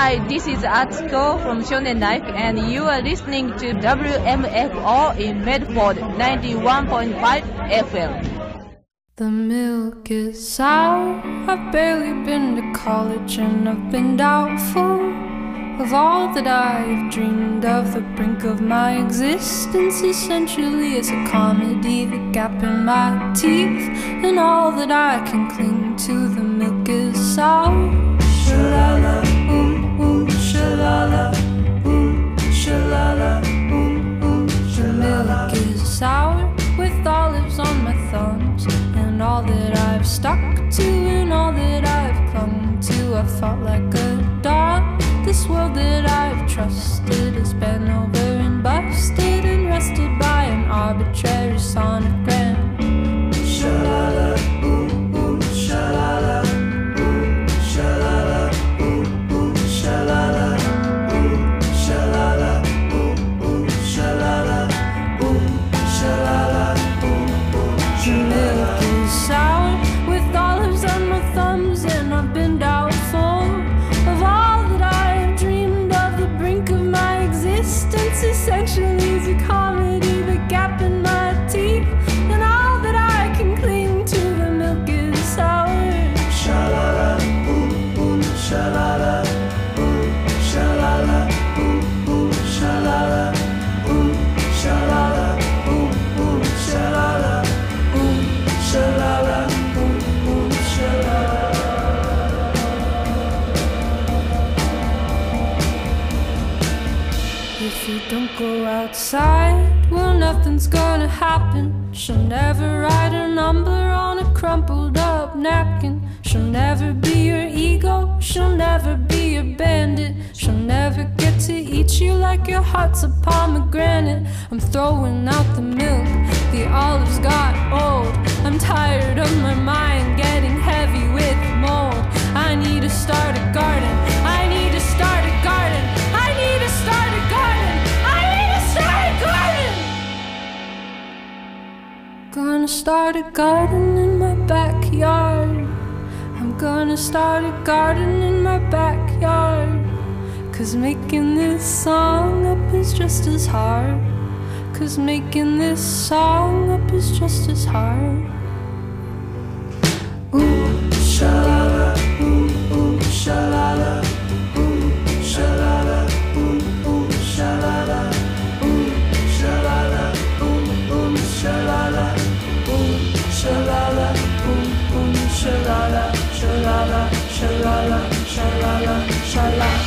Hi, this is Atsuko from Shonen Life, and you are listening to WMFO in Medford 91.5 FM. The milk is sour. I've barely been to college, and I've been doubtful of all that I've dreamed of. The brink of my existence essentially is a comedy. The gap in my teeth, and all that I can cling to. The milk is sour. Shalala, shalala, shalala, shalala. The milk is sour with olives on my thumbs, and all that I've stuck to and all that I've clung to. I fought like a dog. This world that I've trusted has been over and busted and rested by an arbitrary sonogram. Shalala, shalala, shalala, shalala, shalala, shalala, shalala. The milk is sour with olives on my thumbs, and I've been doubtful of all that I've dreamed of. The brink of my existence essentially is a comedy. The gap in my teeth, and all that I can cling to. The milk is sour. Shalala, shalala, shalala, shalala, shalala, shalala, shalala, shalala. If you don't go outside, well, nothing's gonna happen. She'll never write a number on a crumpled up napkin. She'll never be your ego, she'll never be your bandit. She'll never get to eat you like your heart's a pomegranate. I'm throwing out the milk, the olives got old. I'm tired of my mind getting heavy with mold. I need to start a garden, I need to start a garden, I need to start a garden, I need to start a garden. Gonna start a garden in my backyard. I'm gonna start a garden in my backyard. 'Cause making this song up is just as hard. 'Cause making this song up is just as hard. Ooh, shalala, ooh, shalala, ooh, shalala, ooh, shalala, ooh, shalala, ooh, shalala, ooh, shalala, ooh, shalala, shalala, shalala, shalala, shalala.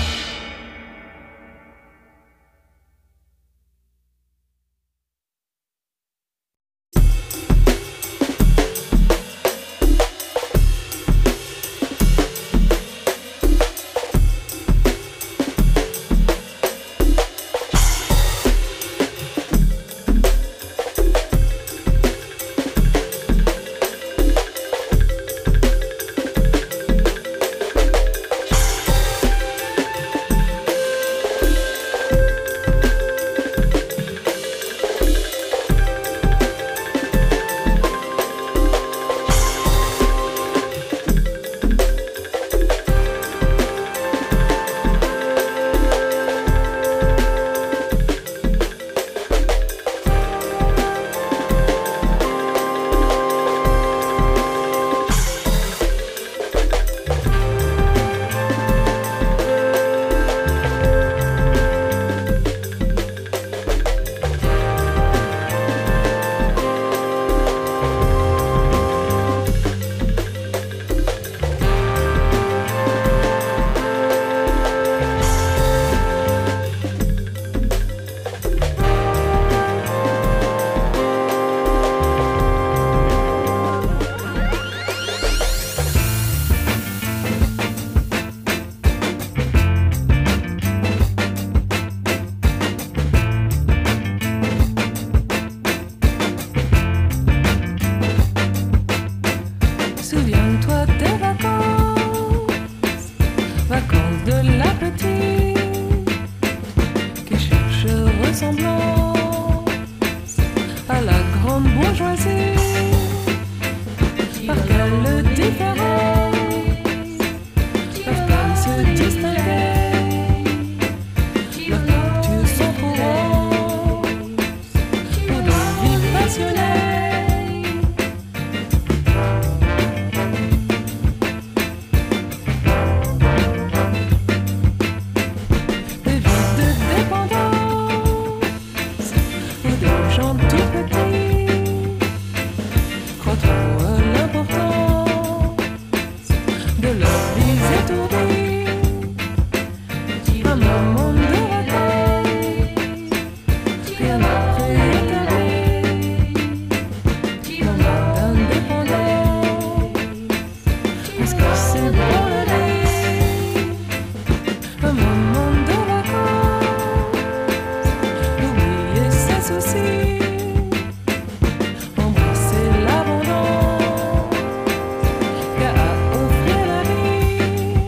un moment de vacances, d'oublier ses soucis, embrasser l'abondance qu'a offert la vie.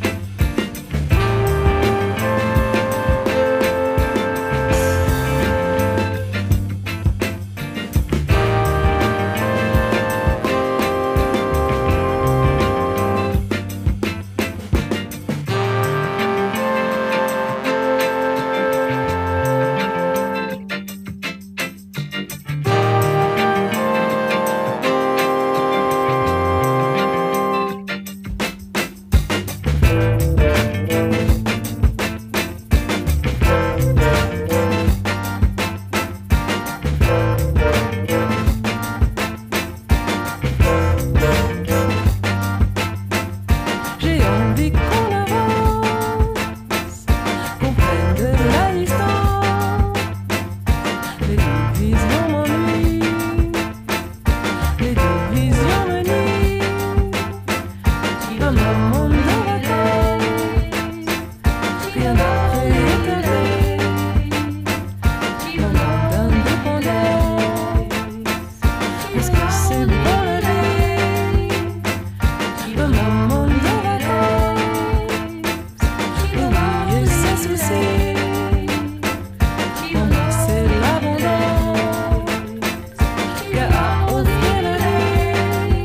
J'ai envie qu'on avance, qu'on prenne de la distance. Les divisions m'ennuient, les divisions me nuisent. Un moment de vacances, rien d'après éternel. Moment d'indépendance, est-ce que c'est bon la vie? Un moment de oublier ses soucis, embrasser l'abondance qu'a offert la vie.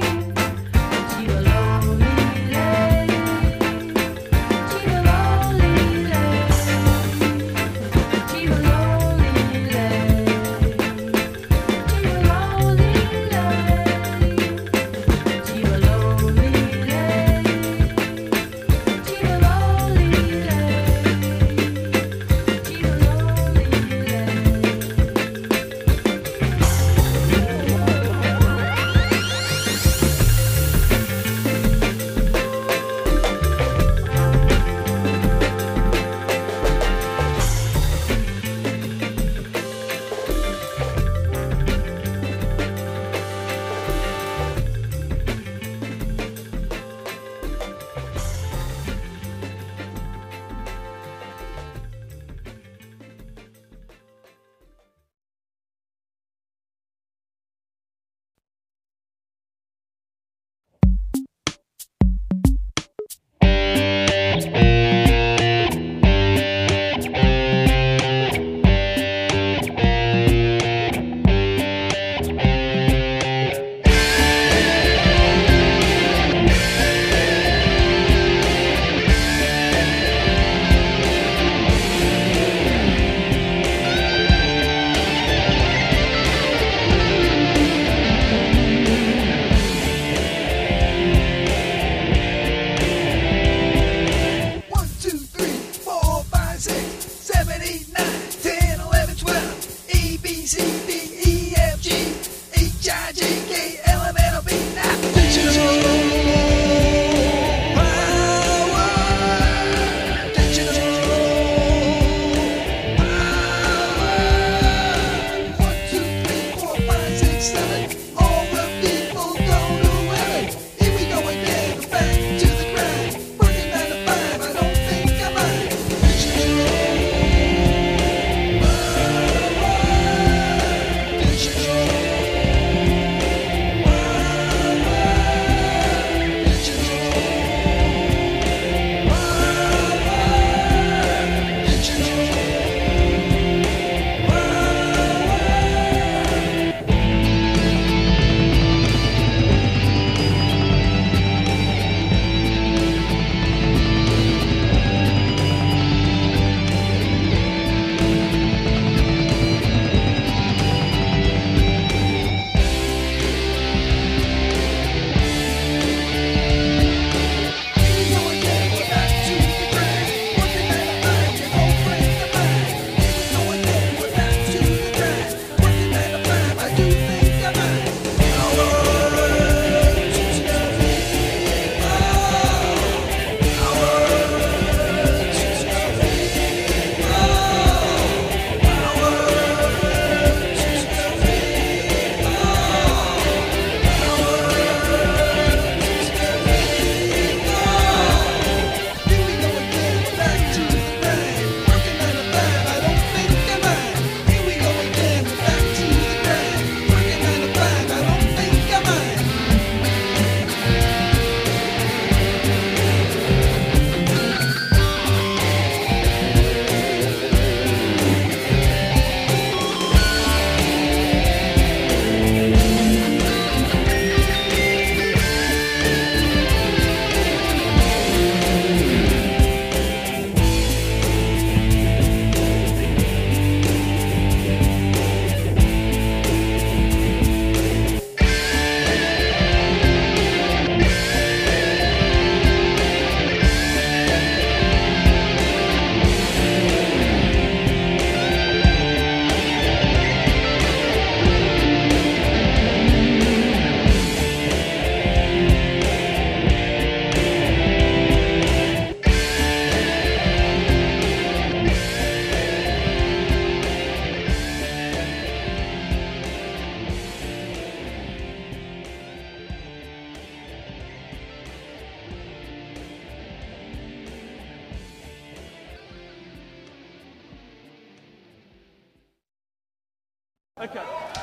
Okay.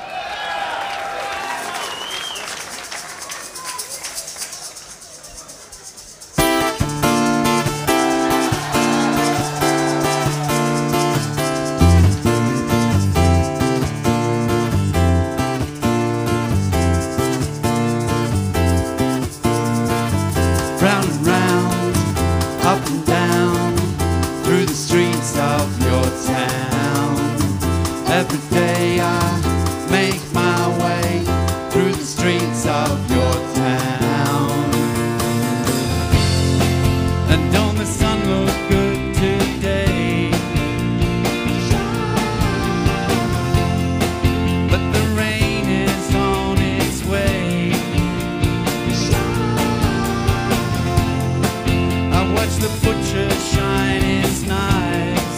Round and round, up and down, through the streets of your town. Every day I make my way through the streets of your town. And don't the sun look good today? But the rain is on its way. I watch the butcher shine his knives,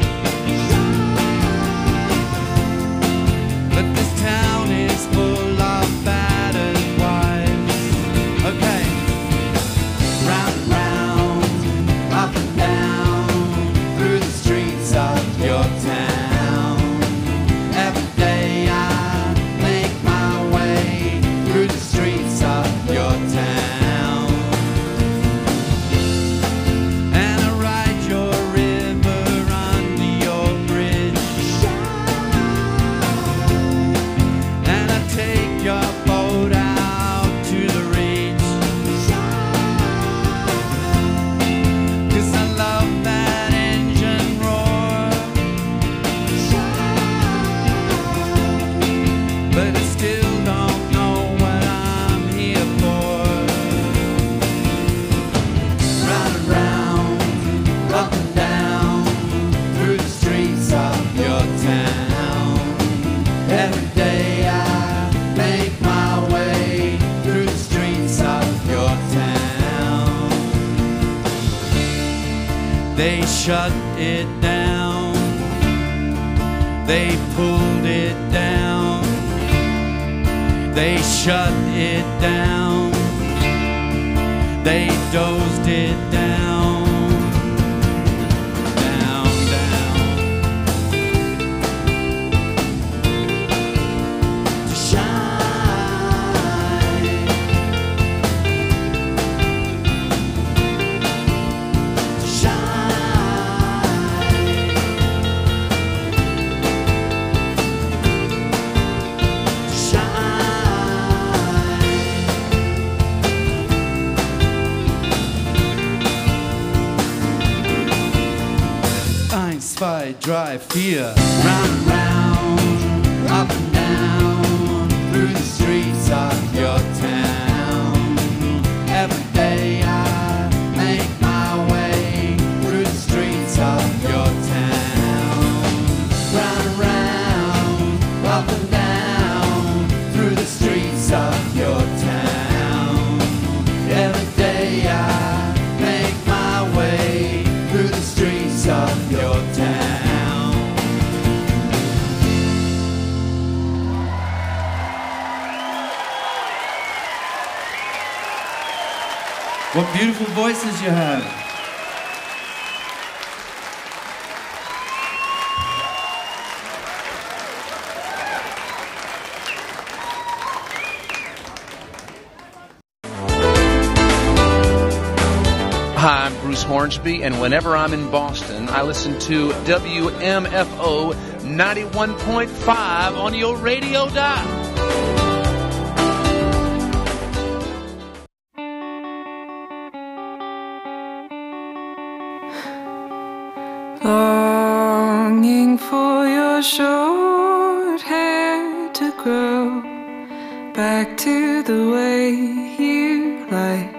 but this town is full of battered wives. Okay, round and round, up and down, through the streets of your town. Every day I make my way through the streets of your town. And I ride your river under your bridge, and I take your boat out to the reach, 'cause I love that engine roar. But I still don't know what I'm here for. Round and round, up and down, through the streets of your town. Every day I make my way through the streets of your town. They shut it down, they pulled it down, they shut it down, they dozed it down, down, down. To shine, to shine, to shine. Eins, zwei, drei, vier. Round and round, up and down, through the streets of your town. Every day I make my way through the streets of your town. Round and round, up and down, through the streets of your town. Every day I make my way through the streets of your town. What beautiful voices you have. Hi, I'm Bruce Hornsby, and whenever I'm in Boston, I listen to WMFO 91.5 on your radio dial. Longing for your short hair to grow back to the way you like.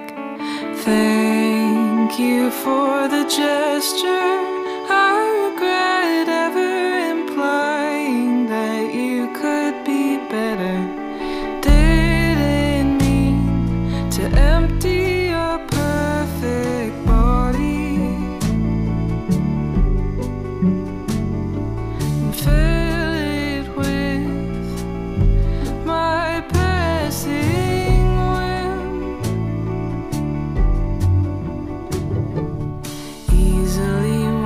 Thank you for the gesture. I regret ever implying that you could be better. Didn't mean to empty your perfect body and fill it with my passing whim. Easily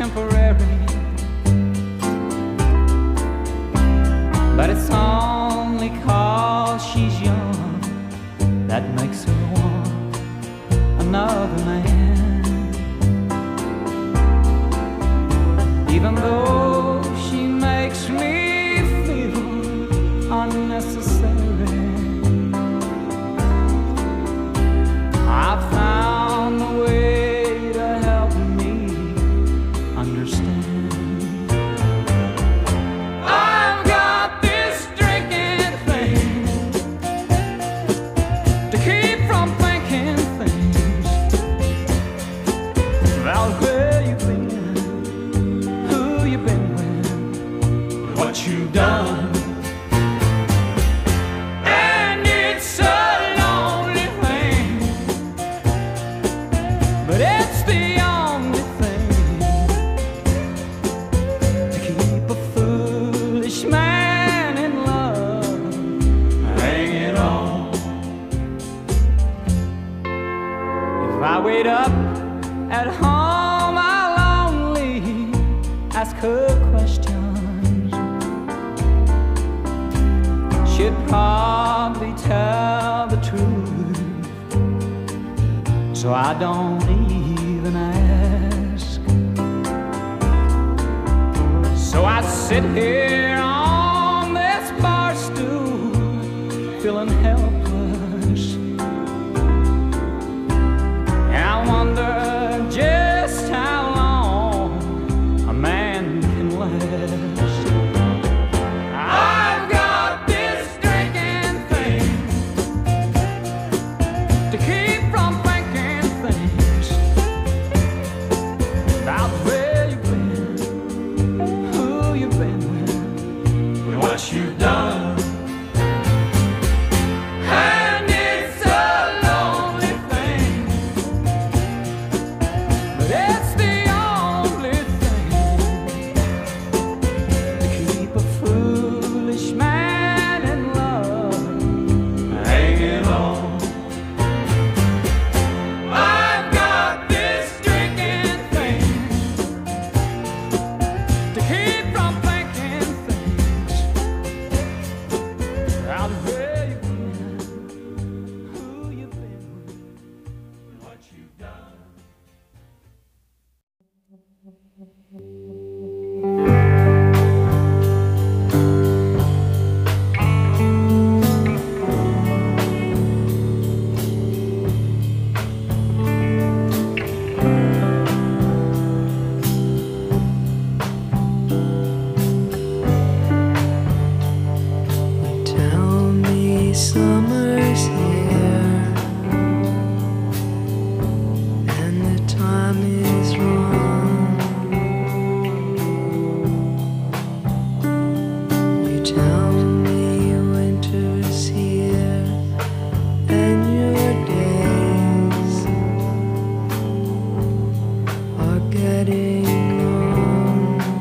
temporary, but it's only 'cause she's young that makes her want another man. Even though she makes me feel unnecessary, I've found a way to help me understand. I've got this drinking thing to keep from thinking things about where you've been, who you've been with, what you've done. And it's a lonely thing, but it's the only thing to keep a foolish man in love hanging on. If I wait up at home, I'll only ask her questions. She'd probably tell the truth, so I don't even ask. So I sit here on this bar stool, feeling helpless, and I wonder just how long a man can last. I've got this drinking thing to keep from thinking things about where you've been, who you've been with, and what you've done. And it's a lonely thing, but it's the only thing to keep a foolish man in love hanging on. I've got this drinking thing to keep from thinking things about where you've been, who you've been with, and what you've done. Tell me summer's here and the time is wrong. You tell me winter's here and your days are getting long.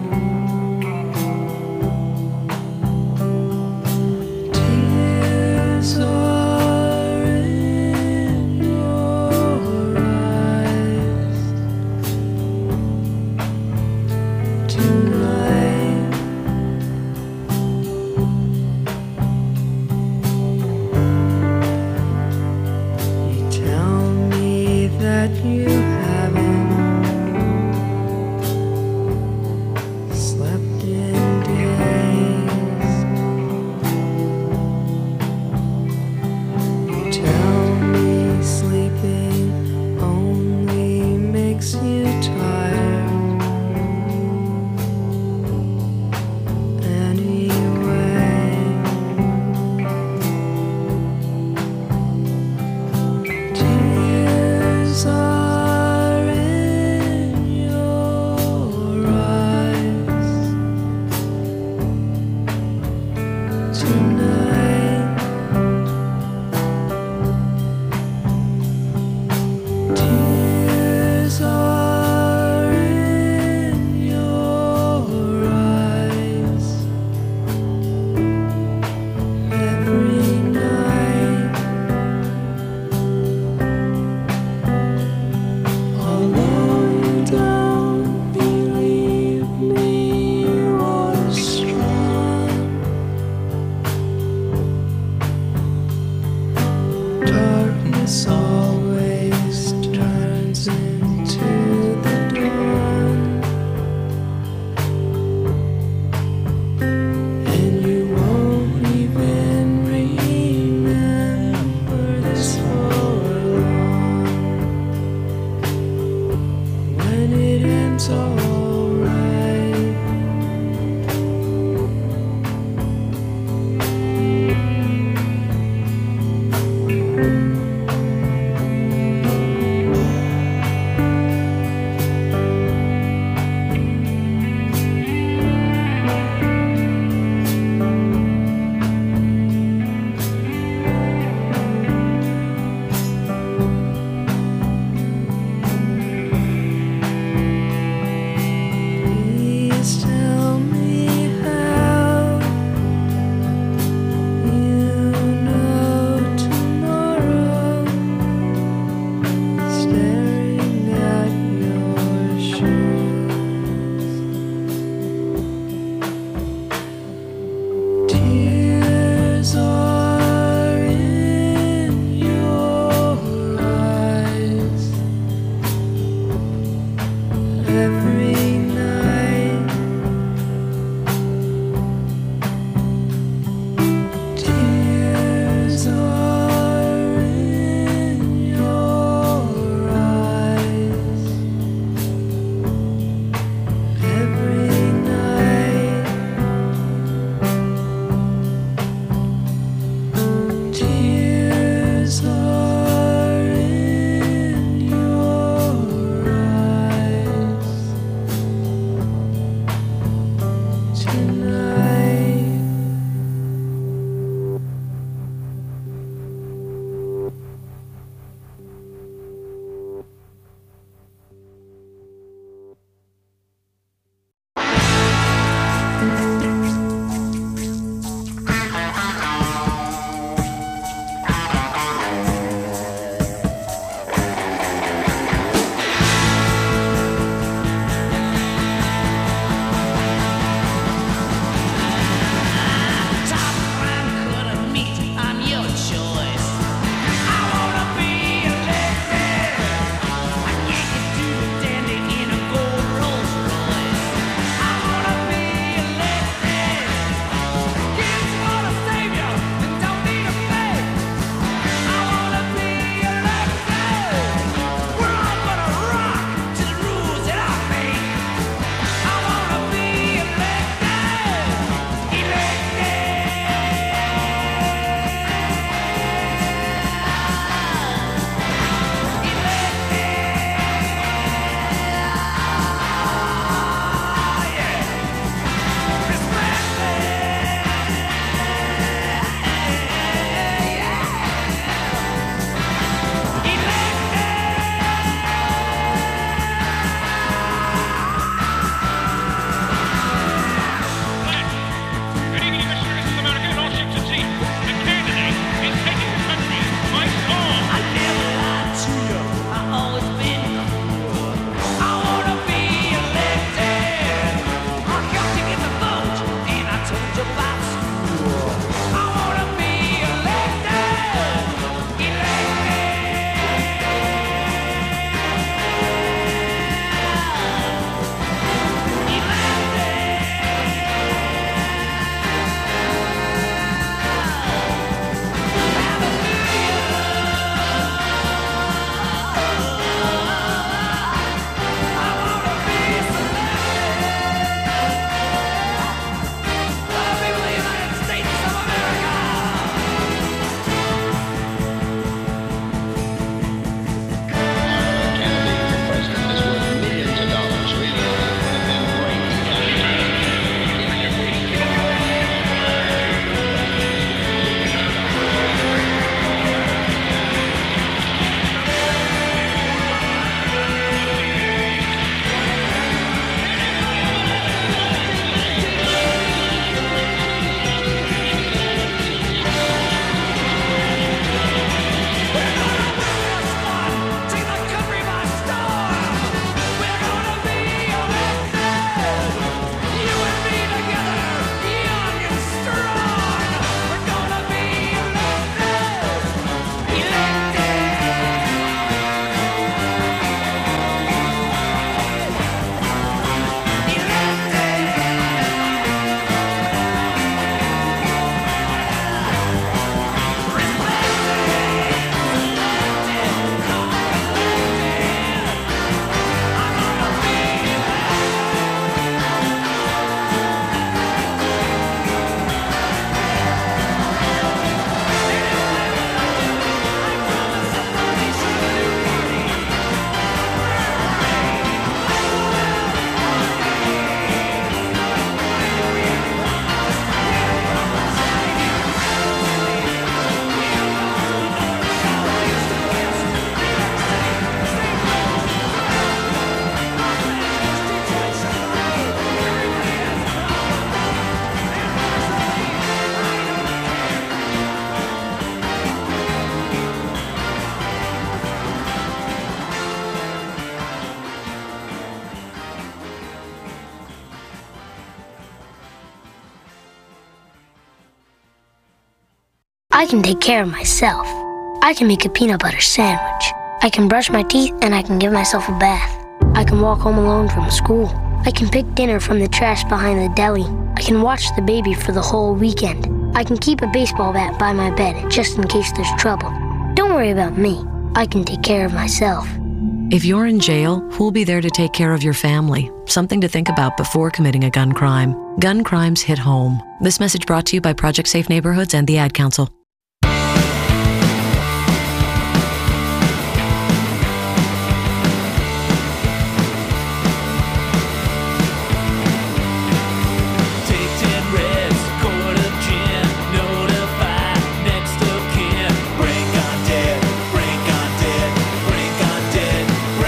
Tears are in your eyes tonight. You tell me that you haven't slept in days. You tell me sleeping only makes you tired. I can take care of myself. I can make a peanut butter sandwich. I can brush my teeth and I can give myself a bath. I can walk home alone from school. I can pick dinner from the trash behind the deli. I can watch the baby for the whole weekend. I can keep a baseball bat by my bed just in case there's trouble. Don't worry about me. I can take care of myself. If you're in jail, who'll be there to take care of your family? Something to think about before committing a gun crime. Gun crimes hit home. This message brought to you by Project Safe Neighborhoods and the Ad Council.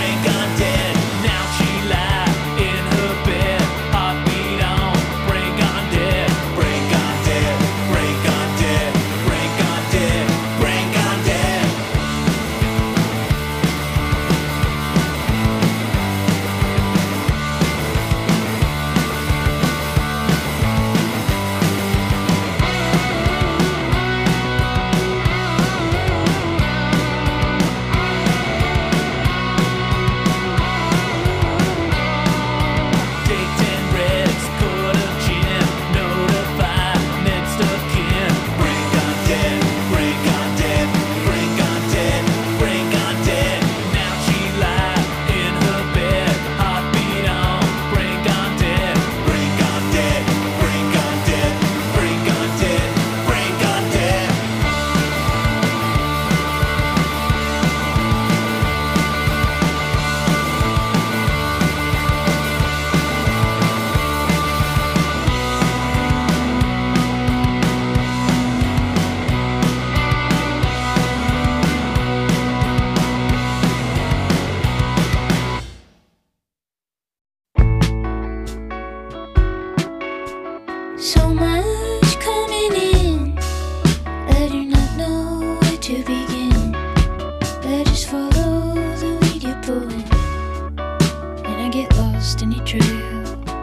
Bring on So much coming in, I do not know where to begin. I just follow the lead you're pulling, and I get lost in your trail.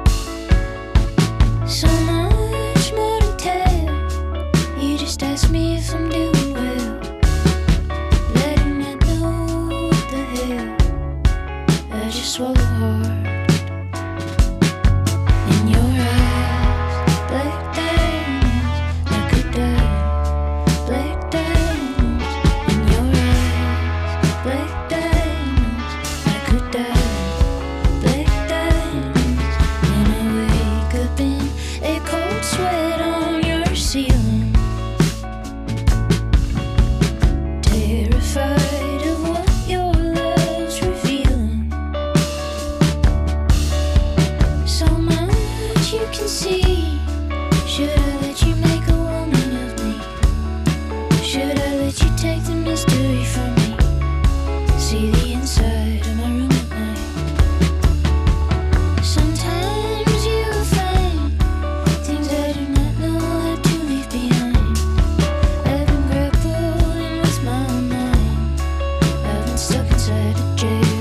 So much more to tell, you just ask me if I'm doing well. I do not know what the hell, I just swallow hard. In your eyes, black diamonds, I could die. Black diamonds, in your eyes, black diamonds, I could die. Black diamonds, and I wake up in a cold sweat on your ceiling. Terrified of what your love's revealing. So much you can see. Should I let you make a woman of me? Should I let you take the mystery from me? See the inside of my room at night. Sometimes you will find things I do not know how to leave behind. I've been grappling with my own mind. I've been stuck inside a jail.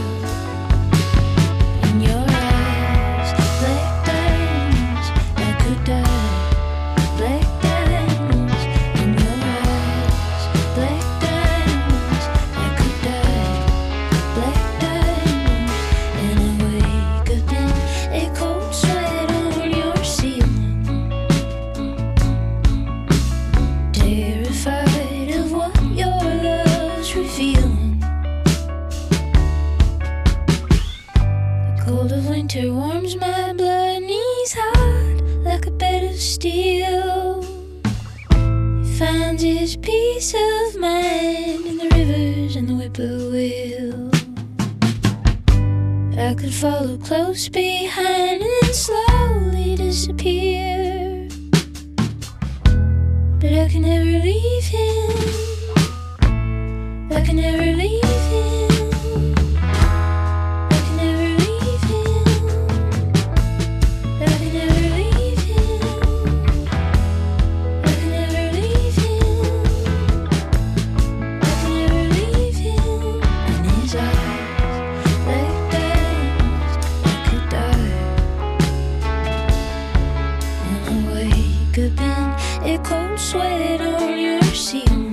In your eyes, black diamonds, I could die. Black diamonds, in your eyes, black diamonds, I could die. Black diamonds, and I wake up in a cold sweat on your ceiling. Terrified of what your love's revealing. The cold of winter warms my blood, knees hot like a bed of steel. He finds his peace of mind in the rivers and the whippoorwill. I could follow close behind and then slowly disappear, but I can never leave him. I can never leave him. I can never leave him. I can never leave him. I can never leave him. I can never leave him. In his eyes, like diamonds, I could die. And I wake up in a cold sweat on your ceiling.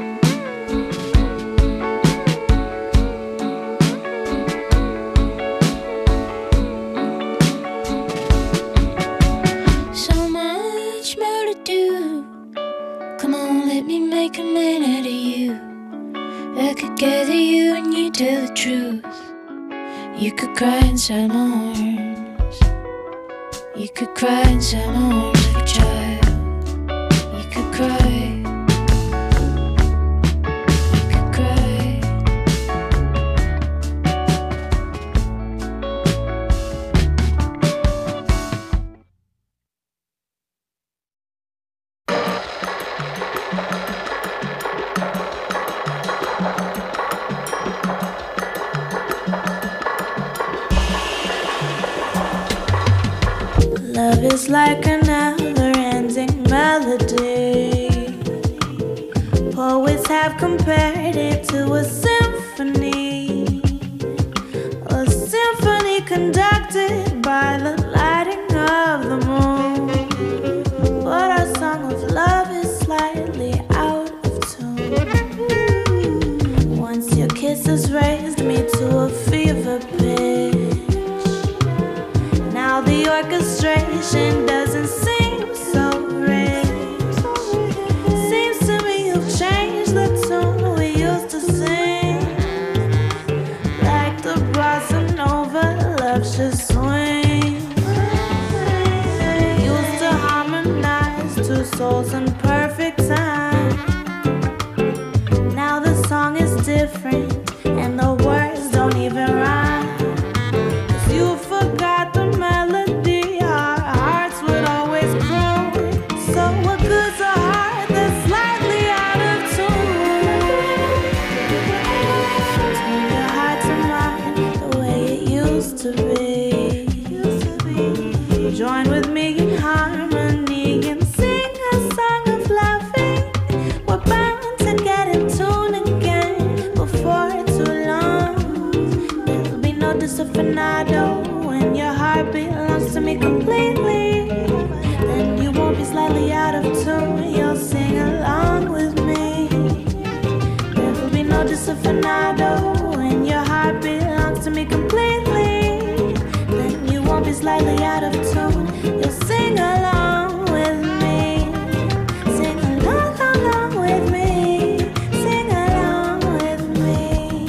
So much more to do. Come on, let me make a man out of you. I could gather you and you tell the truth. You could cry inside my arms. You could cry inside my arms like a child. You could cry. You could cry. Love is like a never-ending melody. Poets have compared it to a symphony. A symphony conducted by the lighting of the moon. But our song of love is slightly out of tune. Once your kisses raised me to a fever pitch. Now the orchestration doesn't seem so rich. Seems to me you've changed the tune we used to sing. Like the bossa nova, love's just swing. Used to harmonize two souls in perfect time. Now the song is different and the words don't even rhyme. 'Cause you forgot the melody our hearts would always croon. So what good's a heart that's slightly out of tune? Turn your heart to mine the way it used to be. Join with me in harmony desafinado when your heart belongs to me completely. Then you won't be slightly out of tune, you'll sing along with me. There will be no desafinado when your heart belongs to me completely. Then you won't be slightly out of tune, you'll sing along with me. Sing along with me. Sing along with me.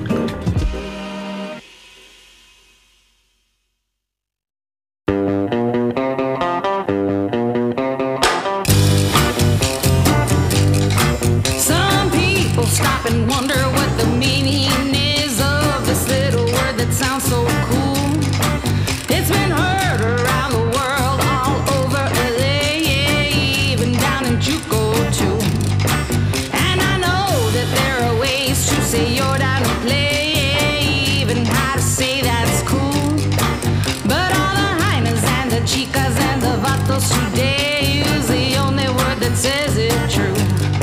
Some people stop and wonder what the meaning is of this little word that sounds so cool. It's been heard around the world, all over LA, even down in Juco too. And I know that there are ways to say you're down to play, even how to say that's cool. But all the hyenas and the chicas and the vatos today use the only word that says it true.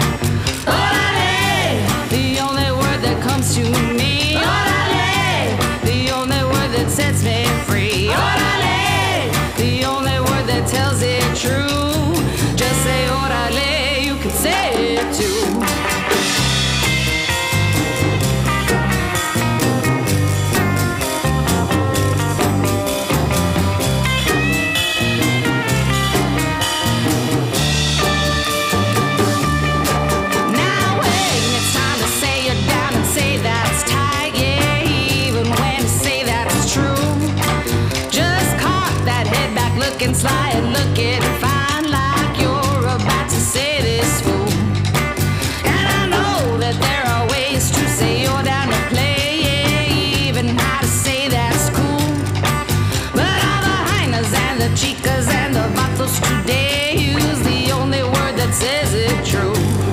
Orale, the only word that comes to me. Orale, the only word that sets me free. Orale, the only word that tells it true. Just say orale, you can say it too. Now when it's time to say you're down and say that's tight, yeah, even when you say that's true. Just cock that head back, looking sly and looking fine, like you're about to say this fool. And I know that there are ways to say you're down to play, yeah, even how to say that's cool. But all the hyenas and the chicas and the vatos today use the only word that says it true.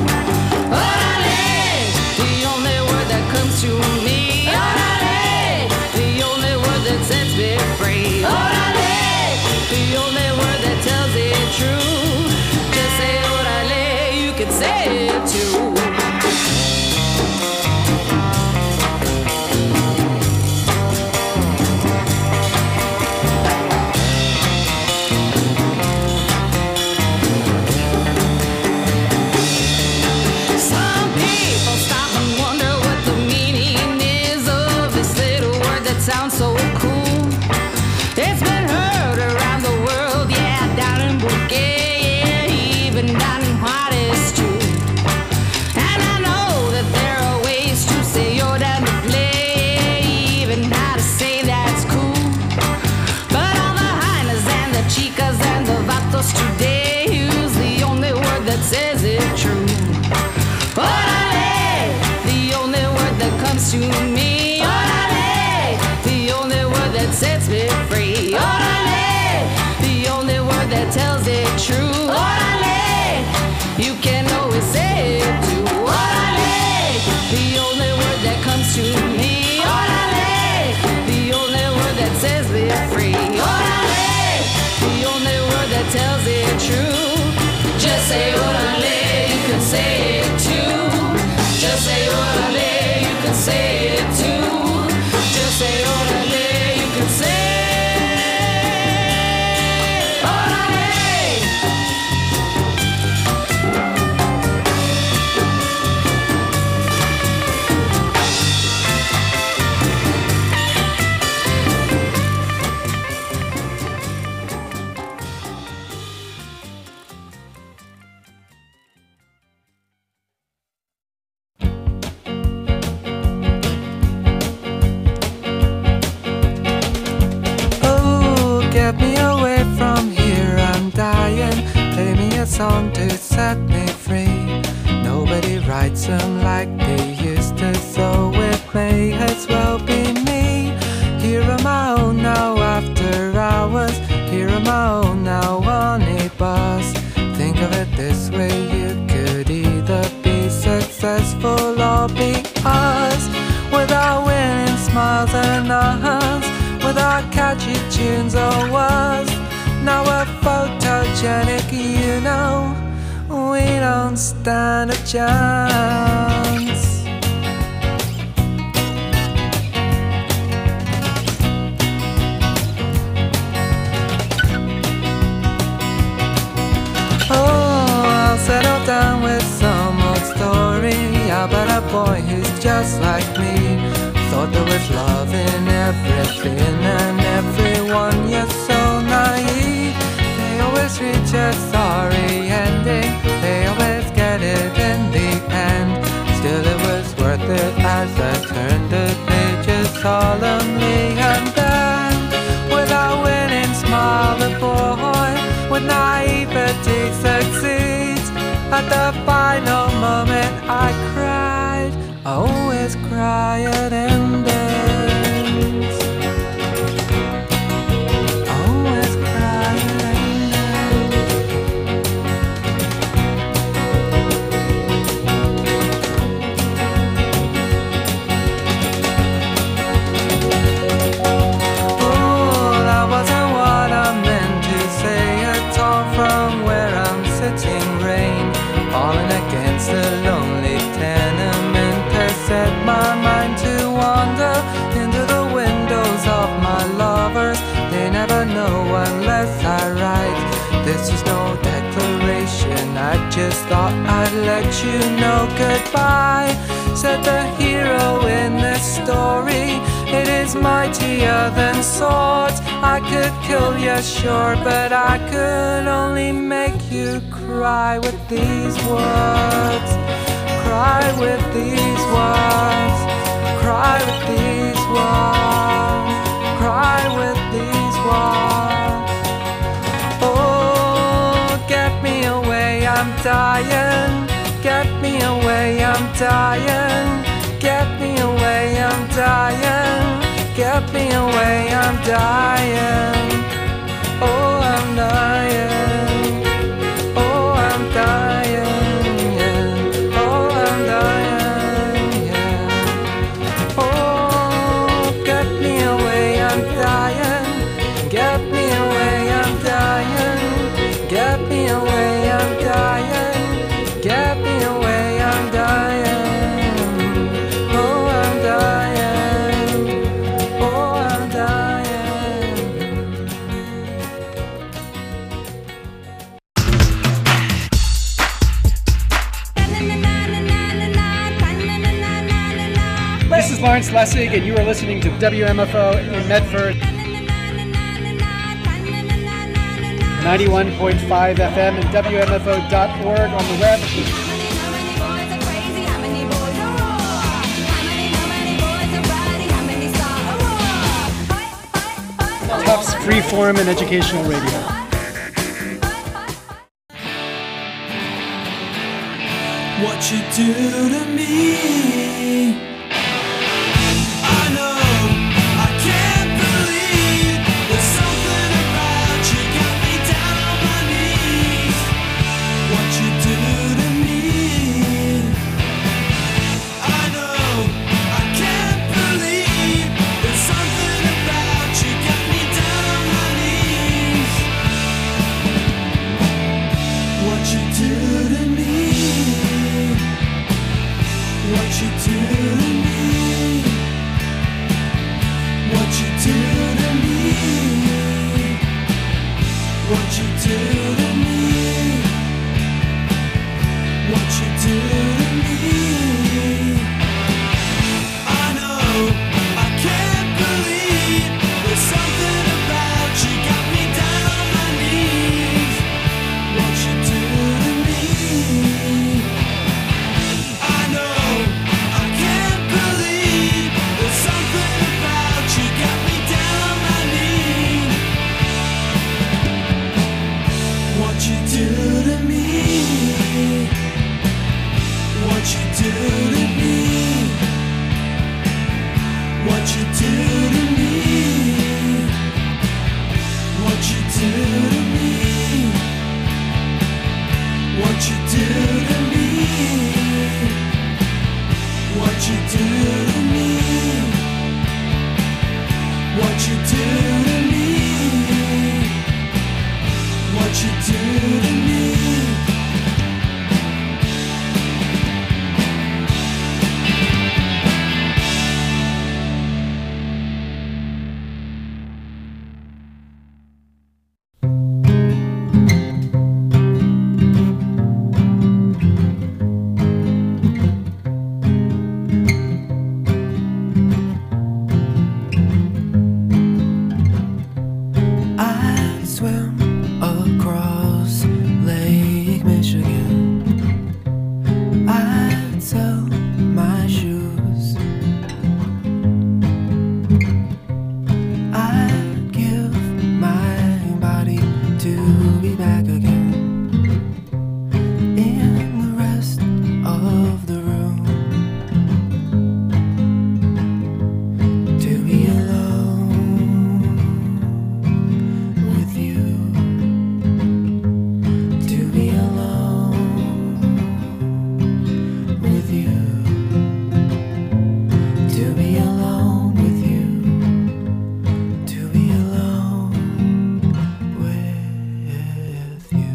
Orale, the only word that comes to me. Orale, the only word that sets me free. Orale, the only word that tells it true. Just say orale, you can say it too. Some people stop and wonder what the meaning is of this little word that sounds so cool. It's been heard around the world, yeah, down in Bouquet, yeah, even down in Juarez too. And I know that there are ways to say you're down to play, even how to say that's cool. But all the hyenas and the chicas and the vatos today use the only word that says it true. Orale, the only word that comes to me. Orale, the only word that sets me free. Orale, the only word that tells it true. Orale, you can always say it too. Orale, the only word that comes to me. Orale, the only word that sets me free. Orale, the only word that tells it true. Just say orale, you can say it too. Just say orale, you can say it too. Just say orale, you can say orale. Oh, get me away from here, I'm dying. Play me a song to set me free. Nobody writes them like they used to, so it may as well be me. Here on my own now after hours. Here on my own now on a bus. Think of it this way, you could either be successful or be us. With our winning smiles and nods, with our catchy tunes or words. Now we're photogenic, you know, we don't stand a chance. a boy who's just like me. Thought there was love in everything and everyone, you're so naive. They always reach a sorry ending, they always get it in the end. Still it was worth it as I turned the pages solemnly. And then, with a winning smile, the boy with naivety succeeds. At the final moment I cried, I always cry at endings. I always cry at endings. Oh, that wasn't what I meant to say at all. From where I'm sitting, rain falling against the lonely tenement has set my mind to wander into the windows of my lovers. They never know unless I write. This is no declaration, I just thought I'd let you know goodbye. Said the hero in this story, it is mightier than swords. I could kill you, sure, but I could only make you cry with these words. Cry with these words. Cry with these words. Cry with these words. Oh, get me away, I'm dying. Get me away, I'm dying. Get me away, I'm dying. Get me away, I'm dying. Oh, I'm dying. Oh, I'm dying, yeah. Oh, I'm dying, yeah. Oh, get me away, I'm dying. Get me away, I'm dying. Get me away, I'm dying. Get me away, I'm dying. Oh, I'm dying. Oh, I'm dying. This is Lawrence Lessig, and you are listening to WMFO in Medford. 91.5 FM and WMFO.org on the web. Tufts Freeform and Educational Radio. What you do to me, I know, I can't believe. There's something about you got me down on my knees. What you do to me, I know, I can't believe. There's something about you got me down on my knees. What you do to me, what you do to me, what you do to me, what you do to me, what you do to me. I know, I can't believe. There's something about you got me down on my knees. What you do to me, I know, I can't believe. There's something about you got me down on my knees. What you do to me, what you do to me, what you do to me, what you do to me, what you do to me, what you do to me, what you do to me, what you do to me. across Lake Michigan. I'd sell my shoes. I'd give my body to be back again in the rest of the room, to be alone with you, to be alone with you, to be alone with you, to be alone with you.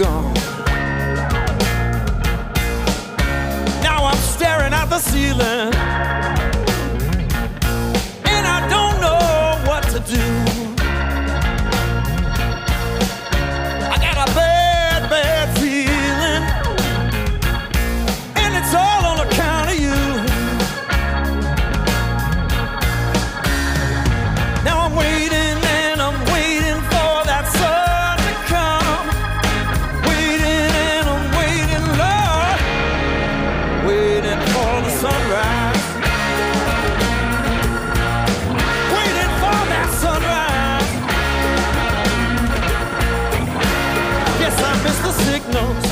gone. Now I'm staring at the ceiling, and I don't know what to do. I got a bad, bad feeling, and it's all on account of you. Now I'm waiting and I'm waiting for that sun to come. Waiting and I'm waiting, Lord, waiting for the sunrise. Waiting for that sunrise. Guess I missed the signals.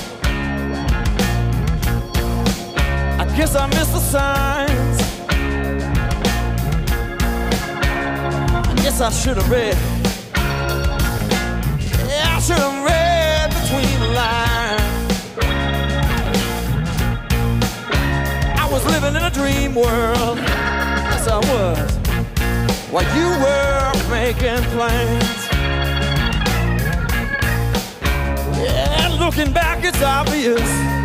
I guess I missed the signs. I guess I should have read. Yeah, I should have read between the lines. I was living in a dream world. Yes, I was. While you were making plans. Yeah, looking back, it's obvious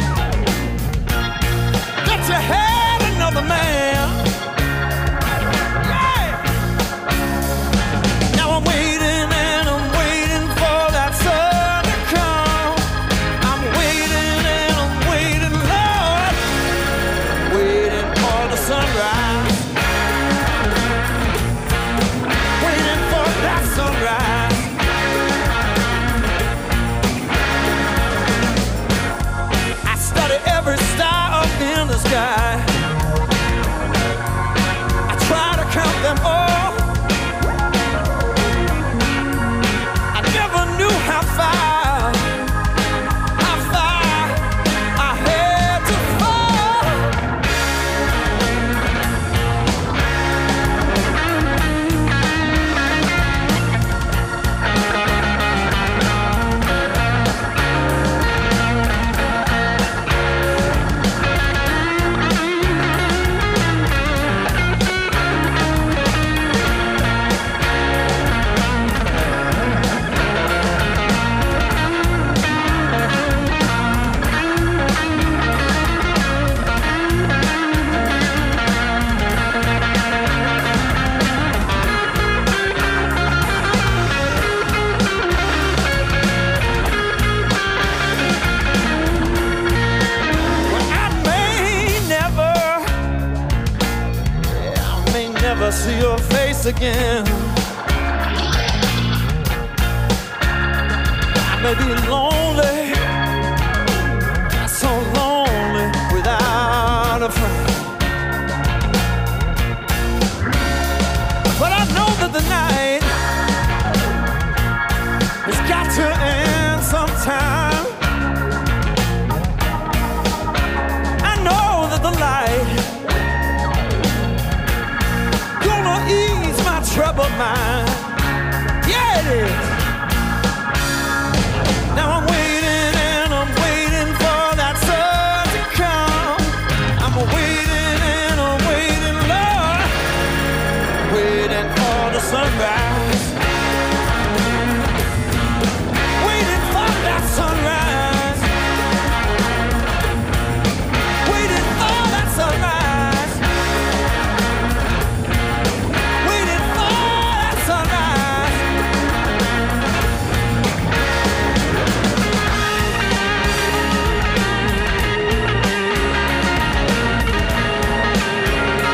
that you had another man. Yeah. Now I'm waiting and I'm waiting for that sun to come. I'm waiting and I'm waiting, Lord, waiting for the sunrise. Waiting for that sunrise. I study every star up in the sky. I try to count them all. I never knew how far I had to fall. Never see your face again. I may be lonely,